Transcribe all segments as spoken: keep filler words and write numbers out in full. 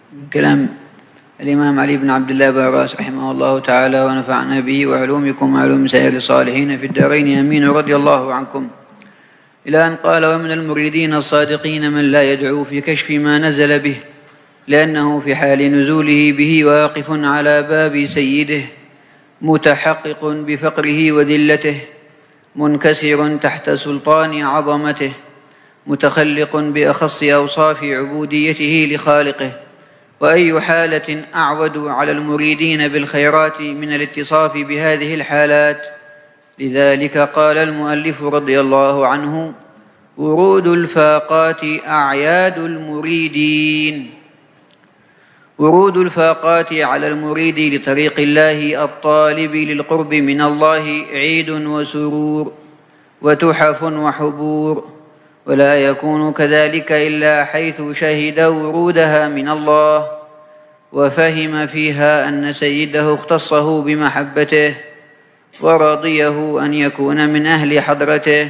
كلام الإمام علي بن عبد الله باراس رحمه الله تعالى ونفعنا به وعلومكم وعلوم سائر الصالحين في الدارين آمين رضي الله عنكم، إلى أن قال: ومن المريدين الصادقين من لا يدعو في كشف ما نزل به، لأنه في حال نزوله به واقف على باب سيده، متحقق بفقره وذلته، منكسر تحت سلطان عظمته، متخلق بأخص أوصاف عبوديته لخالقه. وأي حالة أعود على المريدين بالخيرات من الاتصاف بهذه الحالات؟ لذلك قال المؤلف رضي الله عنه: ورود الفاقات أعياد المريدين. ورود الفاقات على المريد لطريق الله الطالب للقرب من الله عيد وسرور وتحف وحبور، ولا يكون كذلك إلا حيث شهد ورودها من الله، وفهم فيها أن سيده اختصه بمحبته ورضيه أن يكون من أهل حضرته.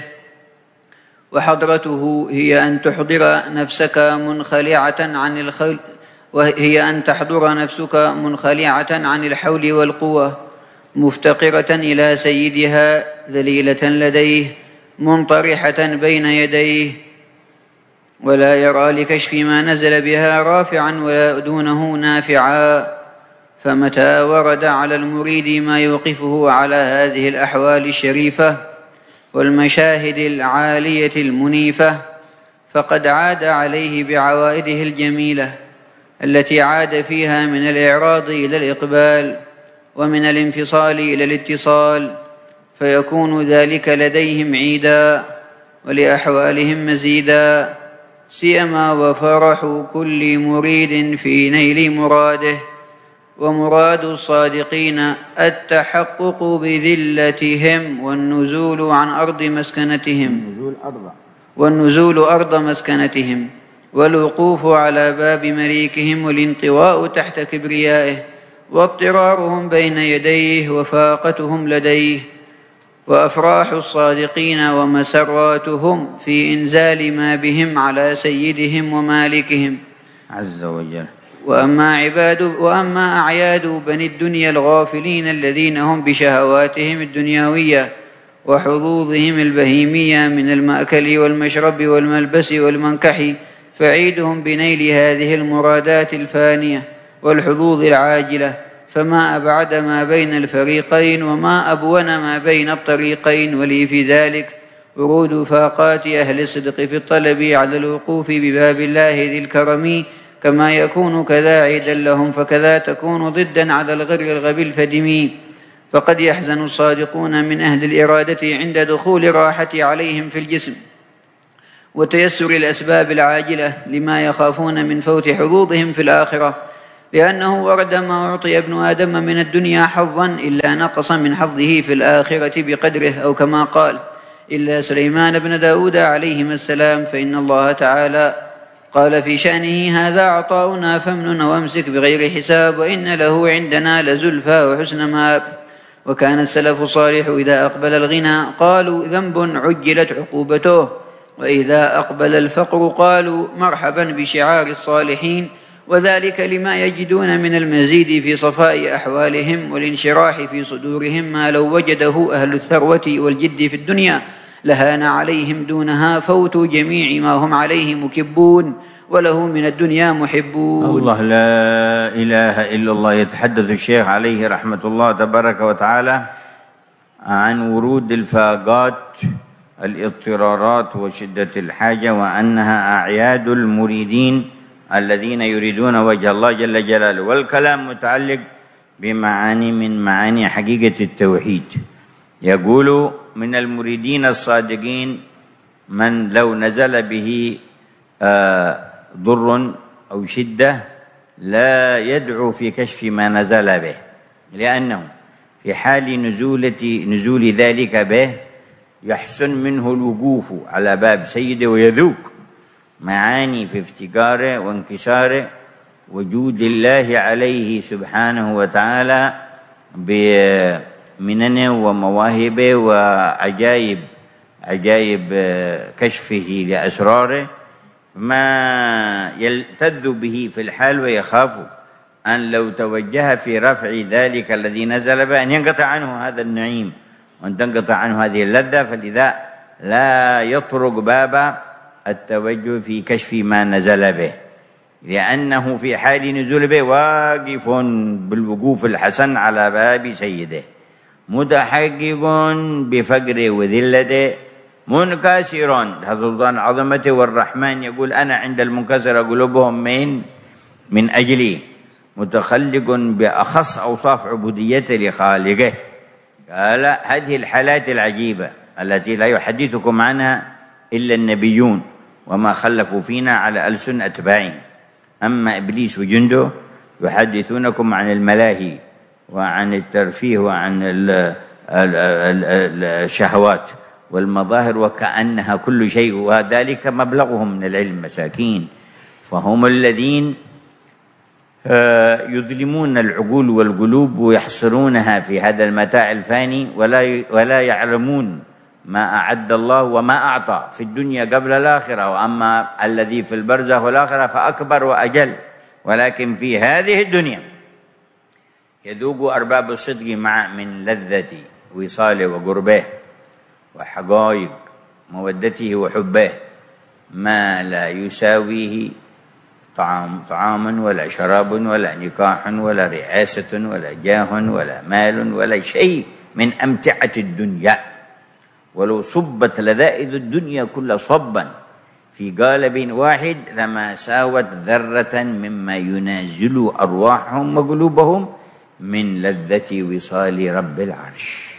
وحضرته هي أن تحضر نفسك منخلعة عن الخل وهي أن تحضر نفسك منخلعة عن الحول والقوة، مفتقرة إلى سيدها، ذليلة لديه، منطرحة بين يديه، ولا يرى لكشف ما نزل بها رافعا ولا دونه نافعا. فمتى ورد على المريد ما يوقفه على هذه الأحوال الشريفة والمشاهد العالية المنيفة، فقد عاد عليه بعوائده الجميلة التي عاد فيها من الإعراض إلى الإقبال ومن الانفصال إلى الاتصال، فيكون ذلك لديهم عيدا ولأحوالهم مزيدا، سيما وفرح كل مريد في نيل مراده. ومراد الصادقين التحقق بذلتهم والنزول عن أرض مسكنتهم والنزول أرض مسكنتهم والوقوف على باب مليكهم والانطواء تحت كبريائه، واضطرارهم بين يديه وفاقتهم لديه. وأفراح الصادقين ومسراتهم في إنزال ما بهم على سيدهم ومالكهم عز وجل. وأما, عباد وأما أعياد بني الدنيا الغافلين الذين هم بشهواتهم الدنيوية وحظوظهم البهيمية من المأكل والمشرب والملبس والمنكح، فعيدهم بنيل هذه المرادات الفانية والحظوظ العاجلة. فما أبعد ما بين الفريقين وما أبون ما بين الطريقين. ولي في ذلك ورود فاقات أهل الصدق في الطلب على الوقوف بباب الله ذي الكرم، كما يكون كذا عيدا لهم فكذا تكون ضدا على الغر الغبي الفدم. فقد يحزن الصادقون من أهل الإرادة عند دخول الراحة عليهم في الجسم وتيسر الأسباب العاجلة لما يخافون من فوت حظوظهم في الآخرة، لأنه ورد ما أعطي ابن آدم من الدنيا حظا إلا نقص من حظه في الآخرة بقدره، أو كما قال: إلا سليمان بن داود عليهما السلام، فإن الله تعالى قال في شأنه: هذا عطاؤنا فامنن وامسك بغير حساب، وإن له عندنا لزلفى وحسن مآب. وكان السلف الصالح إذا أقبل الغنى قالوا: ذنب عجلت عقوبته، وإذا أقبل الفقر قالوا: مرحبا بشعار الصالحين. وذلك لما يجدون من المزيد في صفاء أحوالهم والانشراح في صدورهم، ما لو وجده أهل الثروة والجد في الدنيا لهان عليهم دونها فوت جميع ما هم عليه مكبون، وله من الدنيا محبون. الله لا إله إلا الله. يتحدث الشيخ عليه رحمة الله تبارك وتعالى عن ورود الفاقات، الاضطرارات وشدة الحاجة، وأنها أعياد المريدين الذين يريدون وجه الله جل جلاله. والكلام متعلق بمعاني من معاني حقيقة التوحيد. يقول: من المريدين الصادقين من لو نزل به ضر أو شدة لا يدعو في كشف ما نزل به، لأنه في حال نزولة نزول ذلك به يحسن منه الوقوف على باب سيده ويذوق معاني في افتقاره وانكساره وجود الله عليه سبحانه وتعالى بمننه ومواهبه وعجائب عجائب كشفه لأسراره، ما يلتذ به في الحال ويخاف أن لو توجه في رفع ذلك الذي نزل به أن ينقطع عنه هذا النعيم وأن تنقطع عنه هذه اللذة، فلذا لا يطرق باب التوجه في كشف ما نزل به، لأنه في حال نزول به واقف بالوقوف الحسن على باب سيده، متحقق بفقره وذلته، منكسر سلطان عظمته، والرحمن يقول أنا عند المنكسر قلوبهم من من أجلي، متخلق بأخص أوصاف عبوديته لخالقه. قال هذه الحالات العجيبة التي لا يحدثكم عنها إلا النبيون وما خلفوا فينا على ألسن أتباعهم، أما إبليس وجنده يحدثونكم عن الملاهي وعن الترفيه وعن الشهوات والمظاهر وكأنها كل شيء، وذلك مبلغهم من العلم مساكين، فهم الذين يظلمون العقول والقلوب ويحصرونها في هذا المتاع الفاني، ولا ولا يعلمون ما أعد الله وما أعطى في الدنيا قبل الآخرة، وأما الذي في البرزخ والآخرة فأكبر وأجل. ولكن في هذه الدنيا يذوق أرباب الصدق مع من لذة وصاله وقربه وحقائق مودته وحبه ما لا يساويه طعام طعام ولا شراب ولا نكاح ولا رئاسة ولا جاه ولا مال ولا شيء من أمتعة الدنيا، ولو صبت لذائذ الدنيا كل صبا في قالب واحد لما ساوت ذرة مما ينازل أرواحهم وقلوبهم من لذة وصال رب العرش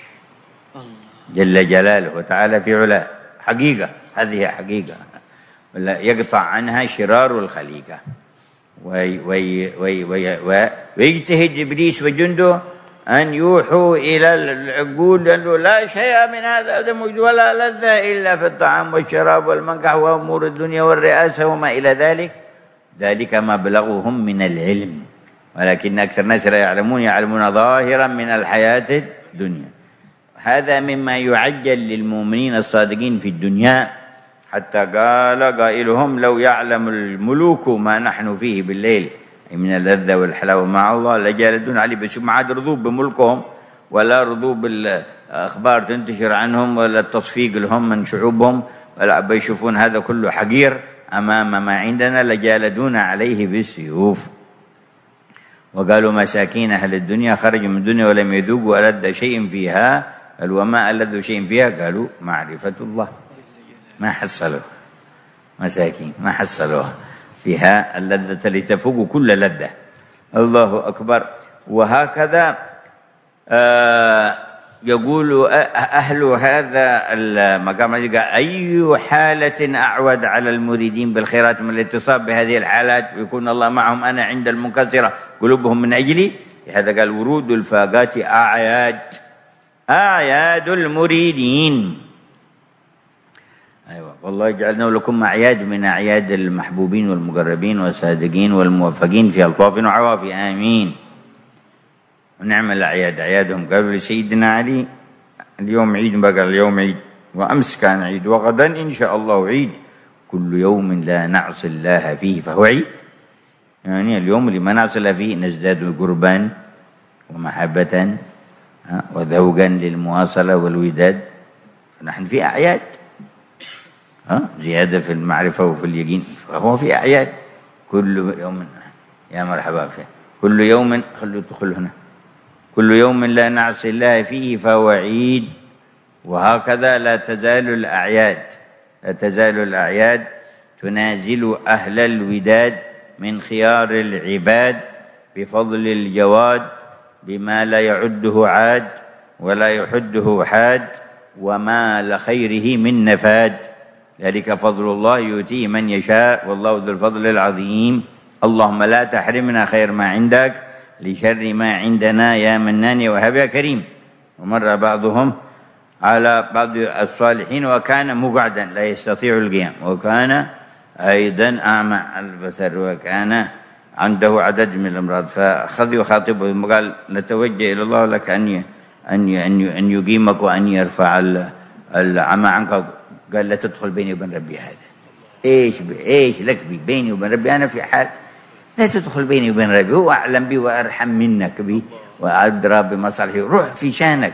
جل جلاله وتعالى في علاه. حقيقة، هذه حقيقة ولا يقطع عنها شرار الخليقة. وي وي وي وي وي ويجتهد إبليس وجنده أن يوحوا إلى العقول أنه لا شيء من هذا موجود ولا لذة إلا في الطعام والشراب والمنكح وأمور الدنيا والرئاسة وما إلى ذلك، ذلك مبلغهم من العلم، ولكن أكثر الناس لا يعلمون، يعلمون ظاهرا من الحياة الدنيا. هذا مما يعجل للمؤمنين الصادقين في الدنيا، حتى قال قائلهم لو يعلم الملوك ما نحن فيه بالليل من اللذة والحلاوة مع الله لجالدون عليه، بس ما عاد رضوب بملكهم ولا رضوب بالأخبار تنتشر عنهم ولا التصفيق لهم من شعوبهم، ولا بيشوفون هذا كله حقير أمام ما عندنا لجالدون عليه بالسيوف. وقالوا مساكين أهل الدنيا خرجوا من الدنيا ولم يذوقوا ألذ شيء فيها، قالوا وما ألذ شيء فيها؟ قالوا معرفة الله، ما حصلوا مساكين ما حصلوها فيها اللذة لتفوق كل لذة. الله أكبر. وهكذا آه يقول أهل هذا المقام أي حالة أعود على المريدين بالخيرات من الاتصاب بهذه الحالات ويكون الله معهم أنا عند المنكسرة قلوبهم من أجلي. لهذا قال ورود الفاقات أعياد أعياد المريدين. أيوة والله جعلنا لكم أعياد من أعياد المحبوبين والمقربين والصادقين والموفقين في ألطاف وعوافي آمين. ونعم الأعياد أعيادهم. قالوا لسيدنا علي اليوم عيد، بقى اليوم عيد، وأمس كان عيد، وغدا إن شاء الله عيد، كل يوم لا نعصي الله فيه فهو عيد. يعني اليوم اللي ما نعصي الله فيه نزداد قربا ومحبة وذوقا للمواصلة والوداد. نحن في أعياد ها زيادة في المعرفة وفي اليقين، فهو في أعياد كل يوم. يا مرحبا فيه. كل يوم خلوا تدخل هنا، كل يوم لا نعصي الله فيه فهو عيد. وهكذا لا تزال الأعياد لا تزال الأعياد تنازل أهل الوداد من خيار العباد بفضل الجواد بما لا يعده عاد ولا يحده حاد وما لخيره من نفاد. ذلك فضل الله يؤتيه من يشاء والله ذو الفضل العظيم. اللهم لا تحرمنا خير ما عندك لشر ما عندنا يا منان يا وهاب يا كريم. ومر بعضهم على بعض الصالحين وكان مقعدا لا يستطيع القيام، وكان أيضا أعمى البصر، وكان عنده عدد من الأمراض، فأخذ يخاطبه وقال نتوجه إلى الله لك أن أن أن يقيمك وأن يرفع العمى عنك. قال لا تدخل بيني وبين ربي هذا، إيش إيش لك بي بيني وبين ربي، أنا في حال، لا تدخل بيني وبين ربي، هو أعلم بي وأرحم منك بي وأدرى بمصالحي، روح في شانك.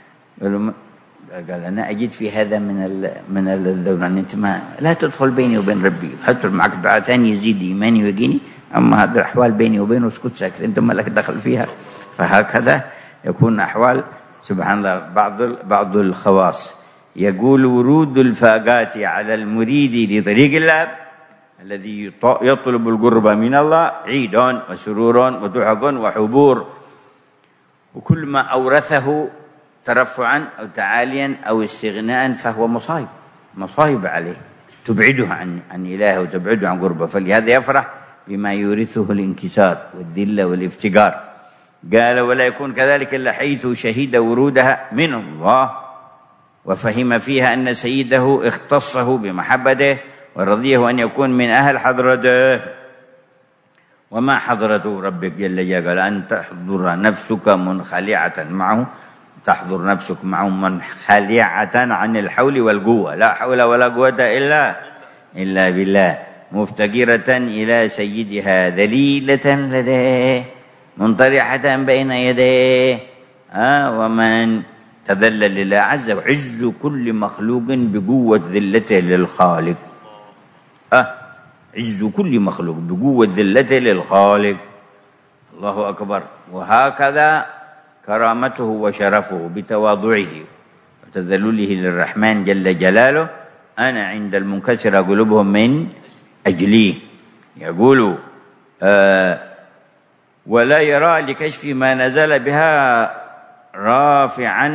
قال أنا أجد في هذا من ال من الذل، أن أنت ما لا تدخل بيني وبين ربي، حط معك دعاء ثاني يزيد إيماني ويقيني، أما هذه الأحوال بيني وبينه اسكت ساكت، أنت ما لك دخل فيها. فهكذا يكون أحوال سبحان الله. بعض بعض الخواص يقول ورود الفاقات على المريد لطريق الله الذي يطلب القرب من الله عيد وسرور وتحف وحبور، وكل ما أورثه ترفعا أو تعاليا أو استغناء فهو مصايب مصايب عليه، تبعده عن عن إله وتبعده عن قربه، فلهذا يفرح بما يورثه الانكسار والذلة والافتقار. قال ولا يكون كذلك إلا حيث شهد ورودها من الله وفهم فيها أن سيده اختصه بمحبته ورضيه أن يكون من أهل حضرته. وما حضرته ربك جل جلاله؟ قال أن تحضر نفسك منخلعة معه، تحضر نفسك معه منخلعة عن الحول والقوة، لا حول ولا قوة إلا إلا بالله، مفتقرة إلى سيدها ذليلة لديه منطرحة بين يديه. آه ومن تذلل لله عز وجل عز كل مخلوق بقوة ذلته للخالق. آه عز كل مخلوق بقوة ذلته للخالق. الله أكبر. وهكذا كرامته وشرفه بتواضعه وتذلله للرحمن جل جلاله. أنا عند المنكسر قلوبهم من أجليه. يقول آه ولا يرى لكشف ما نزل بها رافعا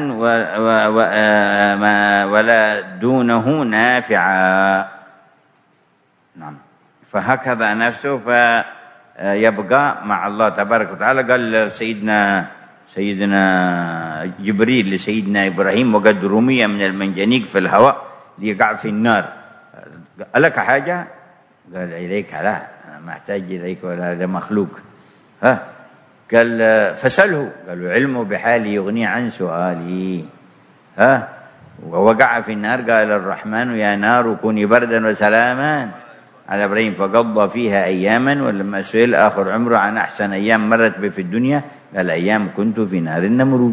ولا دونه نافعا. نعم. فهكذا نفسه فيبقى مع الله تبارك وتعالى. قال سيدنا سيدنا جبريل لسيدنا إبراهيم وقد رمي من المنجنيق في الهواء ليقع في النار، ألك حاجة؟ قال إليك لا، أنا ما أحتاج إليك ولا لمخلوق. ها قال فسأله، قالوا علمه بحالي يغني عن سؤالي. ها ووقع في النار قال الرحمن يا نار كوني بردا وسلاما على إبراهيم فقضى فيها أياما. ولما سئل آخر عمره عن أحسن أيام مرت به في الدنيا قال أيام كنت في نار النمرود.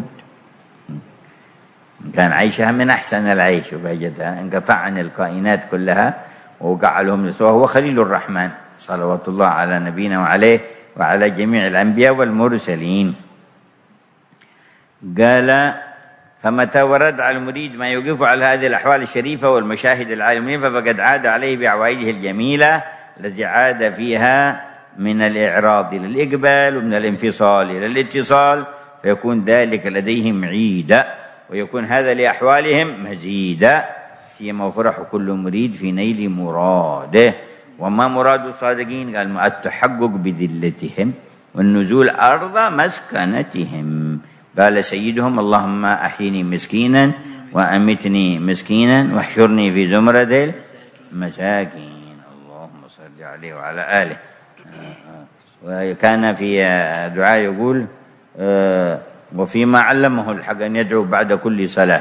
كان عيشها من أحسن العيش وبهجتها، انقطع عن الكائنات كلها ووقع لهم نسوه. هو خليل الرحمن صلوات الله على نبينا وعليه وعلى جميع الأنبياء والمرسلين. قال فمتى ورد على المريد ما يوقف على هذه الأحوال الشريفة والمشاهد العالمية فقد عاد عليه بعوائده الجميلة التي عاد فيها من الإعراض إلى الإقبال ومن الانفصال إلى الاتصال، فيكون ذلك لديهم عيدا ويكون هذا لأحوالهم مزيدا، سيما فرح كل مريد في نيل مراده. وما مراد الصادقين؟ قال التحقق بذلتهم والنزول أرض مسكنتهم. قال سيدهم اللهم أحيني مسكينا وأمتني مسكينا واحشرني في زمرة المساكين. اللهم صل عليه وعلى آله. وكان في دعاء يقول وفيما علمه الحق أن يدعو بعد كل صلاة،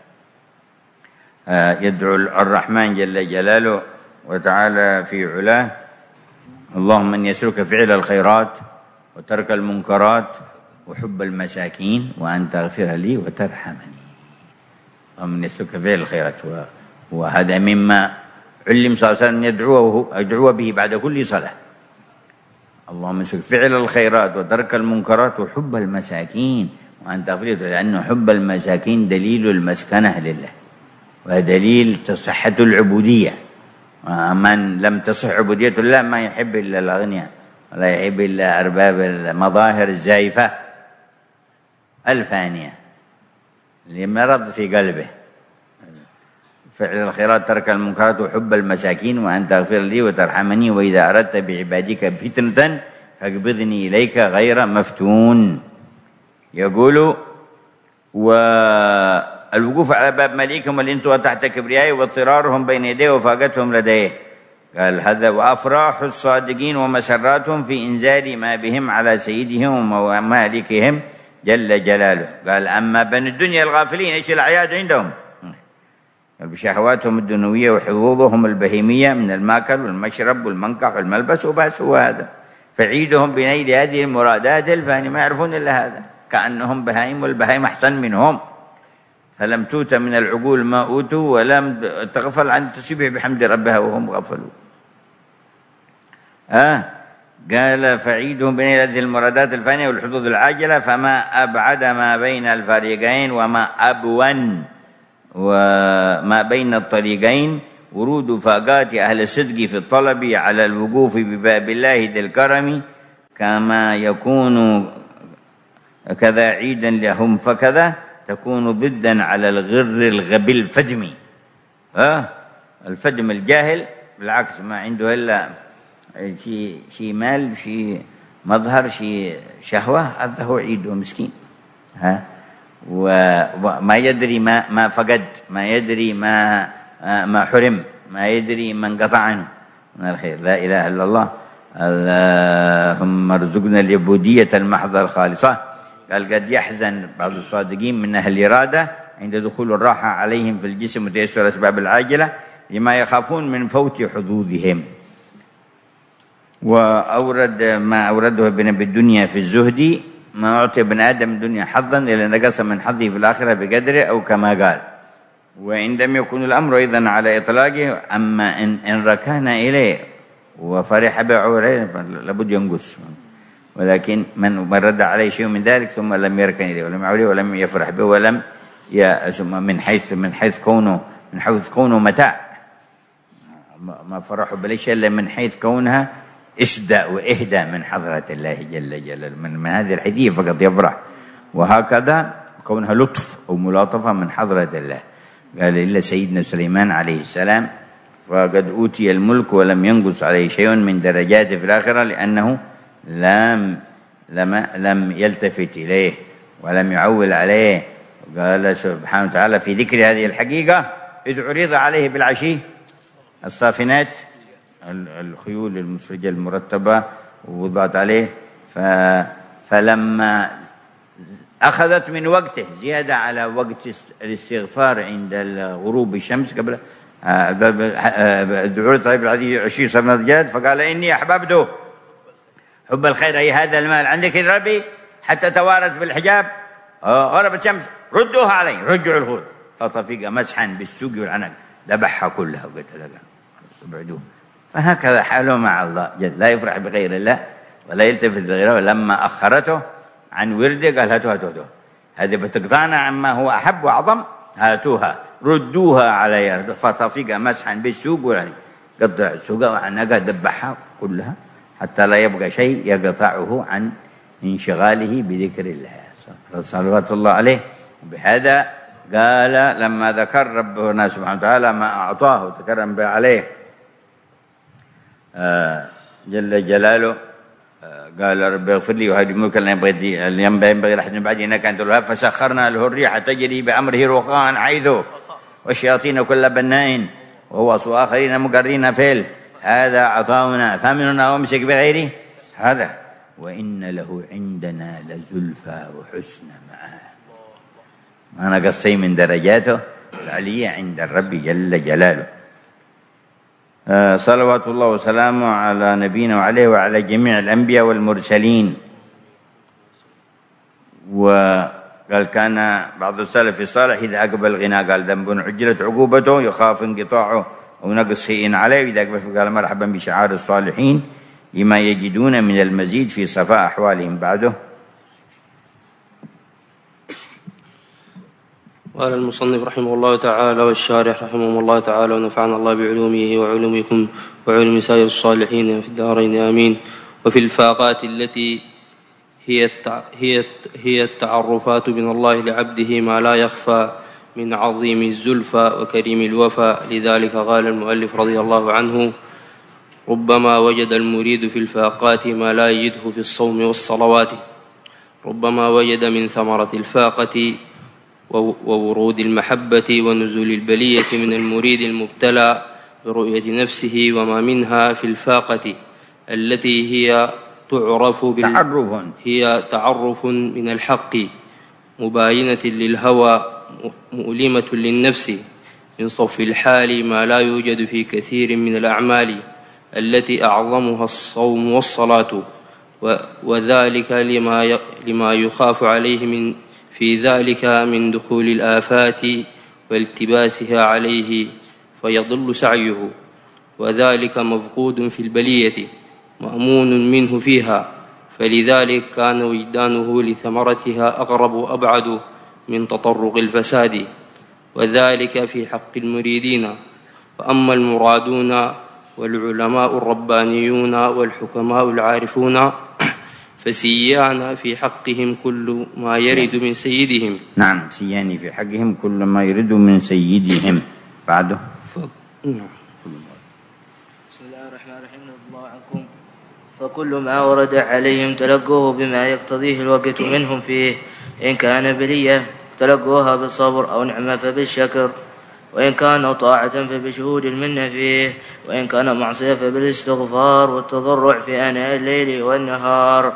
يدعو الرحمن جل جلاله وتعالى في علاه اللهم أن يسلك فعل الخيرات وترك المنكرات وحب المساكين وأن تغفر لي وترحمني. اللهم أن يسلك فعل الخيرات، وهذا مما علم صلى الله عليه وسلم يدعوه يدعو به بعد كل صلاة. اللهم يسلك فعل الخيرات وترك المنكرات وحب المساكين وأن تغفر لي، لأنه حب المساكين دليل المسكنة لله ودليل تصحة العبودية. من لم تصح عبودية الله ما يحب إلا الأغنياء ولا يحب إلا أرباب المظاهر الزائفة الفانية لمرض في قلبه. فعل الخيرات ترك المنكرات وحب المساكين وأن تغفر لي وترحمني وإذا أردت بعبادك فتنة فاقبضني إليك غير مفتون. يقول والوقوف على باب مليكهم والانتوا تحت كبريائه واضطرارهم بين يديه وفاقتهم لديه. قال هذا وأفراح الصادقين ومسراتهم في إنزال ما بهم على سيدهم ومالكهم جل جلاله. قال أما بني الدنيا الغافلين إيش الأعياد عندهم؟ بشهواتهم الدنيوية وحظوظهم البهيمية من الماكل والمشرب والمنكح والملبس وبس هو هذا. فعيدهم بنيل هذه المرادات الفانية، ما يعرفون إلا هذا، كأنهم بهائم والبهائم أحسن منهم. فلم توت من العقول ما أوتوا ولم تغفل عن التسبيح بحمد ربها وهم غفلوا. آه قال فعيدهم بين هذه المرادات الفانية والحظوظ العاجلة، فما أبعد ما بين الفريقين وما أبون وما بين الطريقين ورود فاقات أهل الصدق في الطلب على الوقوف بباب الله ذي الكرم، كما يكون كذا عيدا لهم فكذا تكون ضدا على الغر الغبي الفدم. آه الفدم الجاهل بالعكس ما عنده إلا شيء شيء مال، شيء مظهر، شيء شهوة، هذا هو عيده مسكين. ها وما يدري ما ما فقد، ما يدري ما ما حرم، ما يدري ما انقطع عنه من الخير. لا إله إلا الله. اللهم ارزقنا العبودية المحضة الخالصة. قال قد يحزن بعض الصادقين من أهل الإرادة عند دخول الراحة عليهم في الجسم وتيسر الأسباب العاجلة لما يخافون من فوت حظوظهم. وأورد ما أورده ابن أبي الدنيا في الزهد: ما أعطي ابن آدم الدنيا حظا إلا نقص من حظه في الآخرة بقدره، أو كما قال. وإن لم يكن الأمر إذن على إطلاقه، أما إن, إن ركان إليه وفرح بعوره لابد ينقص. ولكن من رد عليه شيء من ذلك ثم لم يركن إليه ولم يعوله ولم يفرح به ولم من حيث من حيث كونه من حيث كونه متاع، ما فرحوا بليش إلا من حيث كونها إسدى وإهدى من حضرة الله جل جلاله، من, من هذه الحيثية فقط يفرح. وهكذا كونها لطف أو ملاطفة من حضرة الله. قال إلا سيدنا سليمان عليه السلام فقد أوتي الملك ولم ينقص عليه شيء من درجاته في الآخرة، لأنه لم لم لم يلتفت إليه ولم يعول عليه. قال سبحانه وتعالى في ذكر هذه الحقيقة: إذ عرض عليه بالعشي الصافنات، الخيول المسرجة المرتبة ووضعت عليه، فلما أخذت من وقته زيادة على وقت الاستغفار عند غروب الشمس قبل عرض عليه بالعشي صافنات، فقال إني أحببته حب الخير أي هذا المال عن ذكر ربي حتى توارت بالحجاب غربت الشمس، ردوها علي، رجعوا الخيول، فطفق مسحا بالسوق والعنق ذبحها كلها وقتلها ابعدوه. فهكذا حاله مع الله جل، لا يفرح بغير الله ولا يلتفت لغيره. ولما أخرته عن ورده قال هاتوها هاتوها هذه بتقطعنا عما هو أحب وأعظم، هاتوها ردوها علي، فطفق مسحا بالسوق والعنق، قطع السوق والعنق ذبحها كلها حتى لا يبقى شيء يقطعه عن انشغاله بذكر الله صلوات الله عليه. بهذا قال لما ذكر ربنا سبحانه وتعالى ما أعطاه وتكرم به عليه جل جلاله، قال رب اغفر لي وهب لي ملكا لا ينبغي لأحد من بعدي إنك أنت الوهاب، فسخرنا له الريح تجري بأمره رخاء حيث والشياطين كل بناء وهو آخرين مقرين فيل، هذا عطاؤنا فمننا وامسك بغيره هذا وإن له عندنا لزلفى وحسن مآب. ما نقص شيء من درجاته العلية عند الرب جل جلاله. آه صلوات الله وسلامه على نبينا وعليه وعلى جميع الأنبياء والمرسلين. وقال كان بعض السلف الصالح إذا أقبل الغناء قال ذنب عجلت عقوبته يخاف انقطاعه أو نقص شيء عليه، إذا أقبل قال مرحبا بشعار الصالحين لما يجدون من المزيد في صفاء أحوالهم. بعده قال المصنف رحمه الله تعالى والشارح رحمه الله تعالى ونفعنا الله بعلومه وعلومكم وعلوم سائر الصالحين في الدارين آمين. وفي الفاقات التي هي هي هي التعرفات من الله لعبده ما لا يخفى من عظيم الزلفى وكريم الوفى. لذلك قال المؤلف رضي الله عنه: ربما وجد المريد في الفاقات ما لا يجده في الصوم والصلوات. ربما وجد من ثمرة الفاقة وورود المحبة ونزول البلية من المريد المبتلى برؤية نفسه وما منها في الفاقة التي هي تعرف تعرف هي تعرف من الحق مباينة للهوى مؤلمة للنفس من صف الحال ما لا يوجد في كثير من الأعمال التي أعظمها الصوم والصلاة، وذلك لما لما يخاف عليه من في ذلك من دخول الآفات والتباسها عليه فيضل سعيه، وذلك مفقود في البلية مأمون منه فيها، فلذلك كان وجدانه لثمرتها أقرب وأبعد من تطرق الفساد، وذلك في حق المريدين. فأما المرادون والعلماء الربانيون والحكماء العارفون فسيان في حقهم كل ما يرد من سيدهم. نعم، سيان في حقهم كل ما يرد من سيدهم. بعده ف... نعم. بسم الله الرحمن الرحيم. الله عنكم. فكل ما ورد عليهم تلقوه بما يقتضيه الوقت منهم فيه، إن كان بلية تلقوها بالصبر أو نعمة فبالشكر، وإن كان طاعة فبشهود المنة فيه، وإن كان معصية فبالاستغفار والتضرع في آناء الليل والنهار.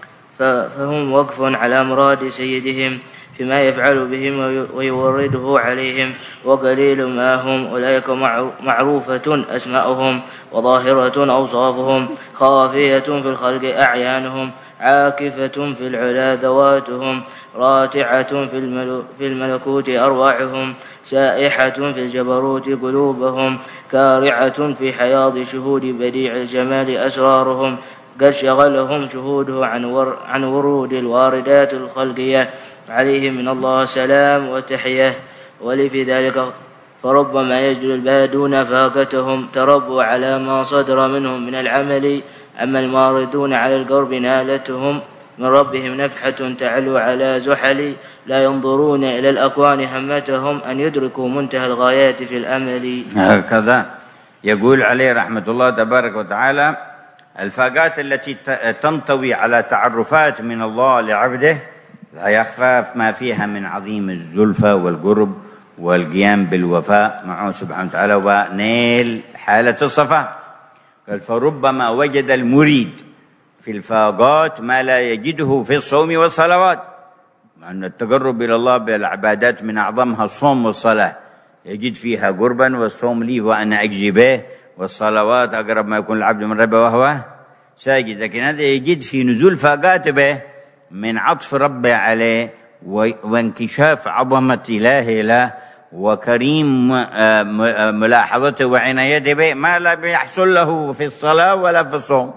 فهم وقف على مراد سيدهم فيما يفعل بهم ويورده عليهم، وقليل ما هم. أولئك معروفة أسماؤهم وظاهرة أوصافهم، خافية في الخلق أعيانهم، عاكفة في العلا ذواتهم، راتعة في الملكوت أرواحهم، سائحة في الجبروت قلوبهم، كارعة في حياض شهود بديع الجمال أسرارهم. قد شغلهم شهوده عن, ور عن ورود الواردات الخلقية عليهم من الله سلام وتحية. ولفي ذلك فربما يجد البادون فاقتهم تربوا على ما صدر منهم من العمل، أما الماردون على القرب نالتهم من ربهم نفحة تعلو على زحل، لا ينظرون إلى الأكوان همتهم أن يدركوا منتهى الغايات في الأمل. هكذا يقول عليه رحمة الله تبارك وتعالى: الفاقات التي تنطوي على تعرفات من الله لعبده لا يخفى ما فيها من عظيم الزلفى والقرب والقيام بالوفاء معه سبحانه وتعالى ونيل حالة الصفاء. قال: فربما وجد المريد في الفاقات ما لا يجده في الصوم والصلوات، مع أن التقرب إلى الله بالعبادات من أعظمها الصوم والصلاة، يجد فيها قربا، والصوم لي وأنا أجزي به، والصلوات أقرب ما يكون العبد من ربه وهو ساجد. لكن هذا يجد في نزول فاقات به من عطف ربه عليه وانكشاف عظمة إلهه له وكريم ملاحظته وعنايته به ما لا بيحصل له في الصلاة ولا في الصوم.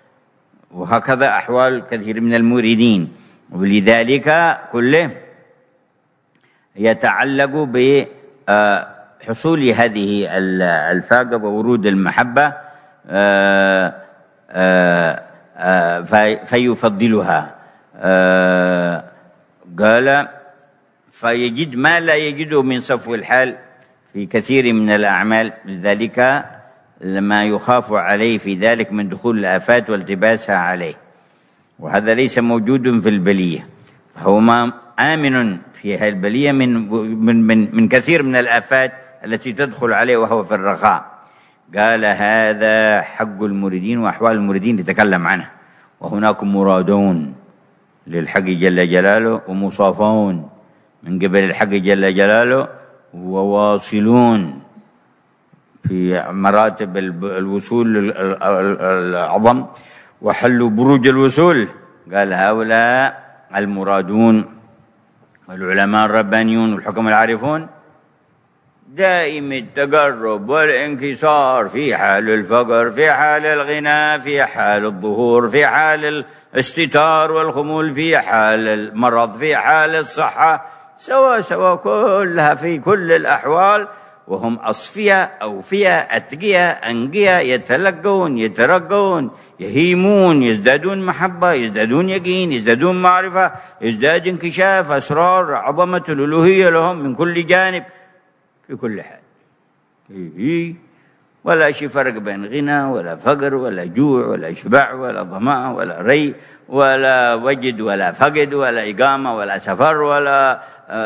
وهكذا أحوال كثير من المريدين، ولذلك كله يتعلق بحصول هذه الفاقة وورود المحبة فيفضلها. قال: فيجد ما لا يجده من صفو الحال في كثير من الأعمال، لذلك لما يخاف عليه في ذلك من دخول الآفات والتباسها عليه، وهذا ليس موجود في البلية، فهو ما آمن في هذه البلية من, من, من, من كثير من الآفات التي تدخل عليه وهو في الرخاء. قال: هذا حق المريدين وأحوال المريدين يتكلم عنه، وهناك مرادون للحق جل جلاله ومصافون من قبل الحق جل جلاله، وواصلون في مراتب الوصول الأعظم وحلوا بروج الوصول. قال: هؤلاء المرادون والعلماء الربانيون والحكم العارفون دائم التقرب والانكسار في حال الفقر، في حال الغنى، في حال الظهور، في حال الاستتار والخمول، في حال المرض، في حال الصحة، سوا سوا كلها في كل الأحوال، وهم أصفياء أوفياء أتقياء أنقياء، يتلقون يترقون يهيمون، يزدادون محبة، يزدادون يقين، يزدادون معرفة، يزداد انكشاف أسرار عظمة الألوهية لهم من كل جانب في كل حال. ولا شيء فرق بين غنى ولا فقر ولا جوع ولا شبع ولا ظمأ ولا ري ولا وجد ولا فقد ولا إقامة ولا سفر ولا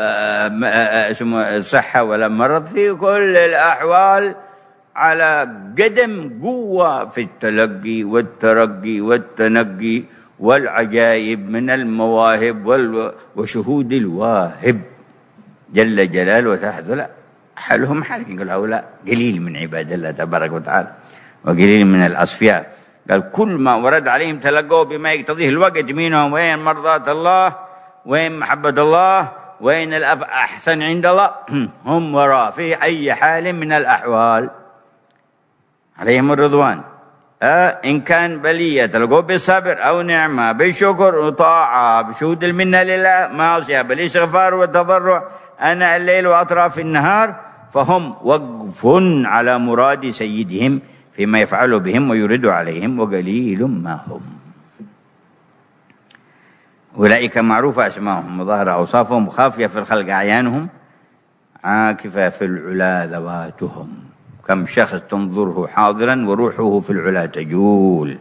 اسمه صحة ولا مرض، في كل الأحوال على قدم قوة في التلقي والترقي والتنقي والعجائب من المواهب وشهود الواهب جل جلاله وتحت. حالهم حالك. يقول هؤلاء قليل من عباد الله تبارك وتعالى وقليل من الأصفياء. قال كل ما ورد عليهم تلقوه بما يقتضيه الوقت منهم. وين مرضاة الله، وين محبة الله، وين الأحسن عند الله، هم وراء في أي حال من الأحوال عليهم الرضوان. أه إن كان بلية تلقوه بالصبر أو نعمة، بشكر وطاعة، بشهود المنة لله، معصية، بالاستغفار والتضرع أنا الليل وأطراف النهار، فهم وقف على مراد سيدهم فيما يفعل بهم ويرد عليهم، وقليل ما هم. أولئك معروفة أسماءهم وظاهر أوصافهم، خافية في الخلق أعيانهم، عاكفة في العلا ذواتهم. كم شخص تنظره حاضرا وروحه في العلا تجول.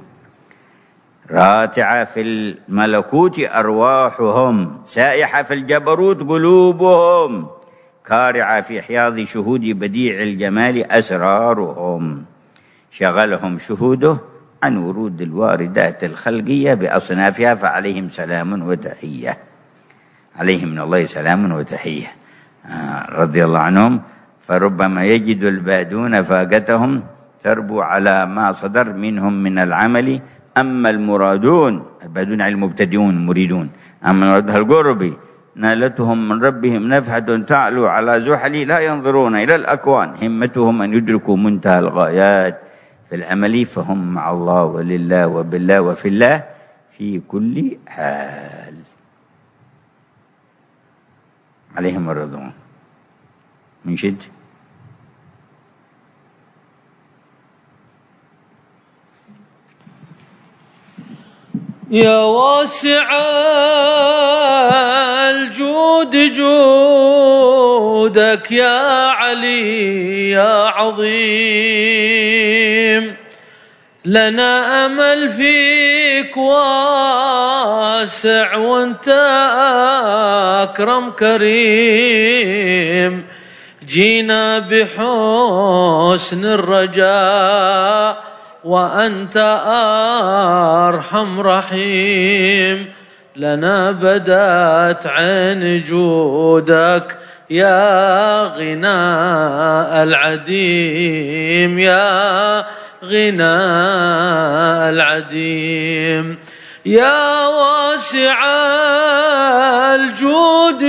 راتعة في الملكوت أرواحهم، سائحة في الجبروت قلوبهم، كارعة في حياض شهود بديع الجمال أسرارهم. شغلهم شهوده عن ورود الواردات الخلقية بأصنافها، فعليهم سلام وتحية. عليهم من الله سلام وتحية آه رضي الله عنهم. فربما يجد البادون فاقتهم تربو على ما صدر منهم من العمل. أما المرادون، البادون على المبتدئون المريدون، أما المراد القربي نالتهم من ربهم نفحة تعلو على زحل، لا ينظرون إلى الأكوان، همتهم أن يدركوا منتهى الغايات في الأمل، فهم مع الله ولله وبالله وفي الله في كل حال. عليهم الرضوان. منشد. يا واسع الجود جودك يا علي يا عظيم، لنا أمل فيك واسع وانت أكرم كريم، جينا بحسن الرجاء وأنت أرحم رحيم، لنا بدات عين جودك يا غناء العديم، يا غناء العديم. يا واسع الجود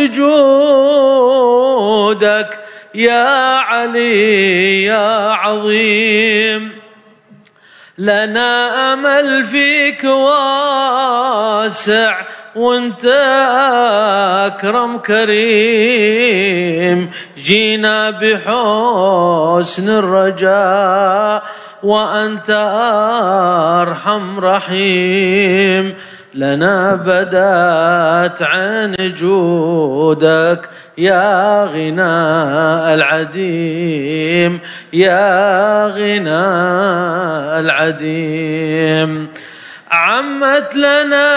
جودك يا علي يا عظيم، لنا أمل فيك واسع وانت أكرم كريم، جينا بحسن الرجاء وأنت أرحم رحيم، لنا بدات عين جودك يا غناء العديم، يا غناء العديم. عمت لنا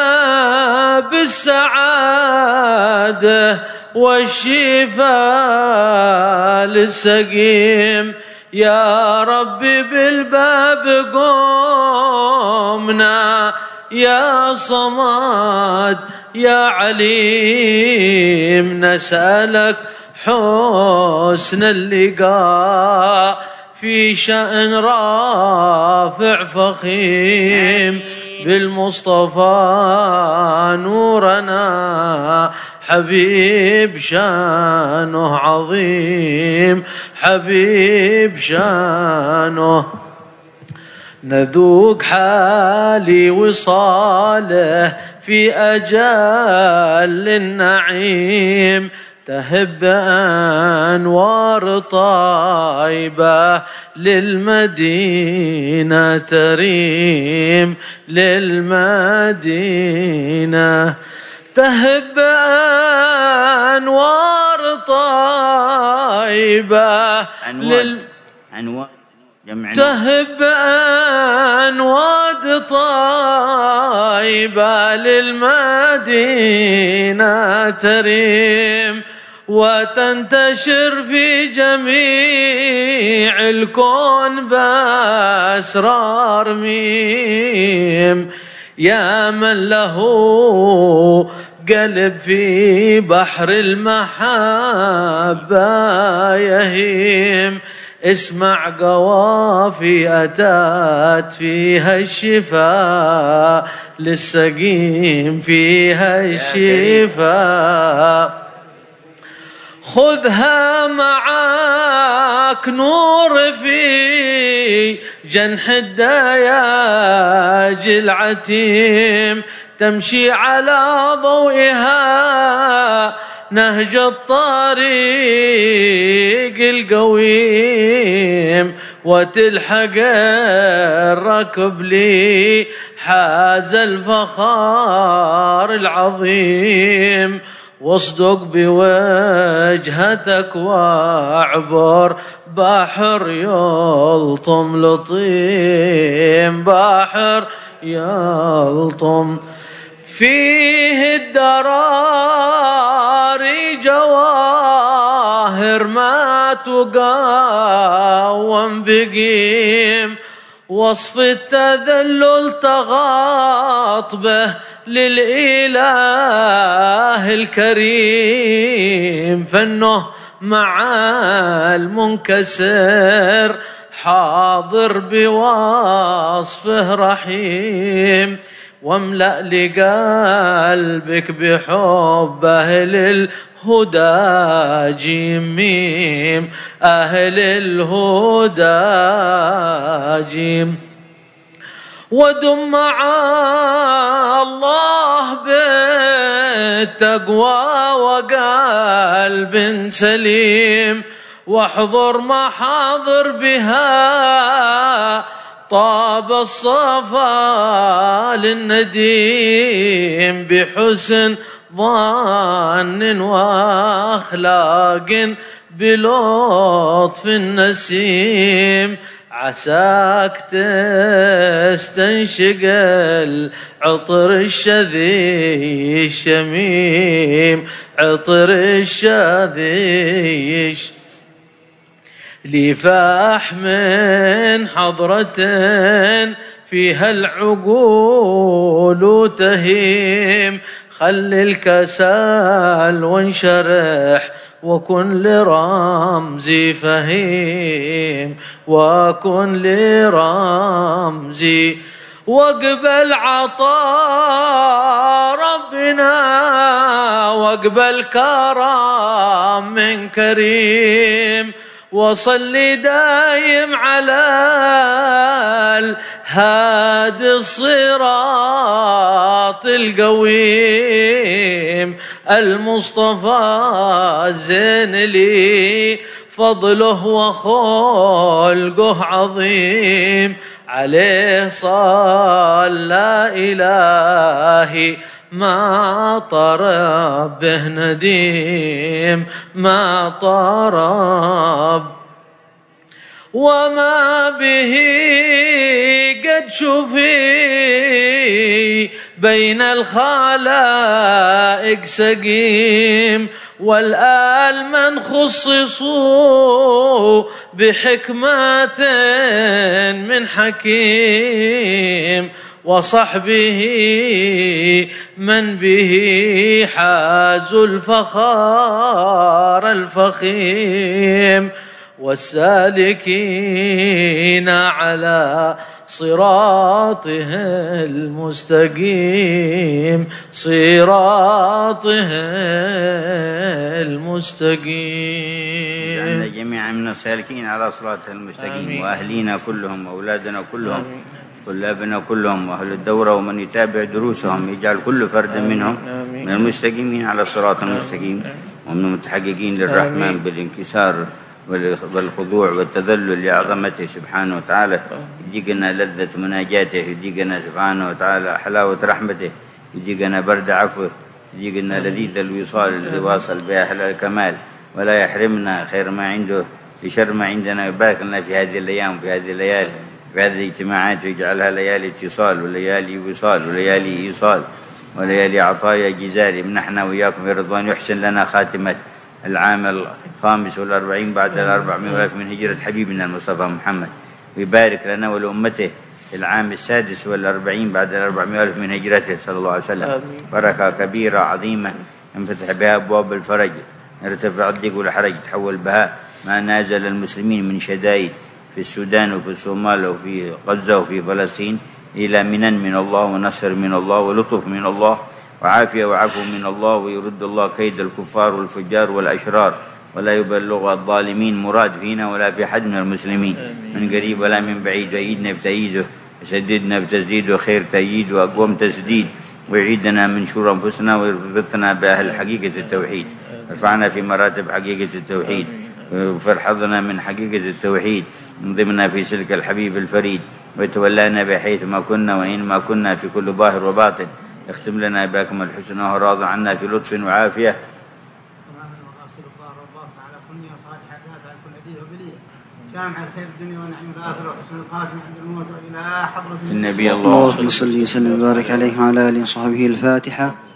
بالسعادة والشفاء للسقيم، يا ربي بالباب قومنا يا صمد يا عليم، نسألك حسن اللقاء في شأن رافع فخيم، بالمصطفى نورنا حبيب شانه عظيم، حبيب شانه. نذوق حالي وصاله في أجل النعيم، تهب أنوار طيبة للمدينة تريم، للمدينة تهب أنوار طيبة لل... أنوار تهب أنواد طيبة للمدينة تريم، وتنتشر في جميع الكون بأسرار ميم، يا من له قلب في بحر المحبة يهيم. اسمع قوافي أتات فيها الشفاء للسقيم، فيها الشفاء. خذها معاك نور في جنح الدياج العتيم، تمشي على ضوئها نهج الطريق القويم، وتلحق الركب لي حاز الفخار العظيم. واصدق بوجهتك واعبر بحر يلطم لطيم، بحر يلطم فيه الدراري جواهر ما تقاوم بقيم. وصف التذلل تغاط به للإله الكريم، فانه مع المنكسر حاضر بوصفه رحيم. واملأ لقلبك بحب أهل الهدى جيم ميم، أهل الهدى جيم. ودم مع الله بالتقوى وقلب سليم، واحضر محاضر بها طاب الصفا للنديم، بحسن ظن وأخلاق بلطف النسيم. عساك تستنشق العطر الشذي الشميم، عطر الشذي لفاح من حضرة فيها العقول تهيم. خل الكسل وانشرح وكن لرمزي فهيم، وكن لرمزي. واقبل عطاء ربنا واقبل كرم من كريم، وصل دايم على الهادي الصراط القويم، المصطفى الزين لي فضله وخلقه عظيم. عليه صلى إلهي ما طرب به نديم، ما طرب وما به قد شفي بين الخلائق سقيم. والآل من خصصوا بحكمة من حكيم، وصحبه من به حازوا الفخار الفخيم، والسالكين على صراطه المستقيم، صراطه المستقيم. جعلنا جميعا من السالكين على صراطه المستقيم، وأهلينا كلهم وأولادنا كلهم، آمين. طلابنا كلهم وأهل الدورة ومن يتابع دروسهم، يجعل كل فرد منهم آمين. من المستقيمين على الصراط المستقيم، ومن المتحققين للرحمن آمين. بالانكسار والخضوع والتذلل لعظمته سبحانه وتعالى. يديقنا لذة مناجاته، يديقنا سبحانه وتعالى حلاوة رحمته، يديقنا برد عفوه، يديقنا لذيذ الوصال اللي واصل بها أهل الكمال، ولا يحرمنا خير ما عنده لشر ما عندنا. يبارك لنا في هذه الأيام وفي هذه الليالي في هذه الاجتماعات، ويجعلها ليالي اتصال وليالي وصال وليالي إيصال وليالي عطايا جزال. يمنحنا وإياكم في رضوان، يحسن لنا خاتمة العام الخامس والأربعين بعد الأربعمائة والألف من هجرة حبيبنا المصطفى محمد، ويبارك لنا ولأمته العام السادس والأربعين بعد الأربعمائة ألف من هجرته صلى الله عليه وسلم. آمين. بركة كبيرة عظيمة ينفتح بها أبواب الفرج، يرتفع الضيق والحرج، تحول بها ما نازل المسلمين من شدائد في السودان وفي الصومال وفي غزة وفي فلسطين إلى منن من الله ونصر من الله ولطف من الله وعافية وعفو من الله، ويرد الله كيد الكفار والفجار والأشرار، ولا يبلغ الظالمين مراد فينا ولا في حد من المسلمين من قريب ولا من بعيد. وأيدنا بتأييده، وسددنا بتسديده، خير تأييد وأقوم تسديد، ويعيدنا من شرور أنفسنا ويربطنا بأهل حقيقة التوحيد، ارفعنا في مراتب حقيقة التوحيد، وفرحضنا من حقيقة التوحيد، انضمنا في سلك الحبيب الفريد، وتولانا بحيث ما كنا وإنما كنا في كل ظاهر وباطن، اختم لنا بأكمل الحسنى وراض عنا في لطف وعافية. جامع الخير الدنيا ونعيم الآخرة وحسن الخاتمة عند الموت وإلى حضرة النبي. اللهم صل وسلم وبارك عليه وعلى آله وصحبه. الفاتحة.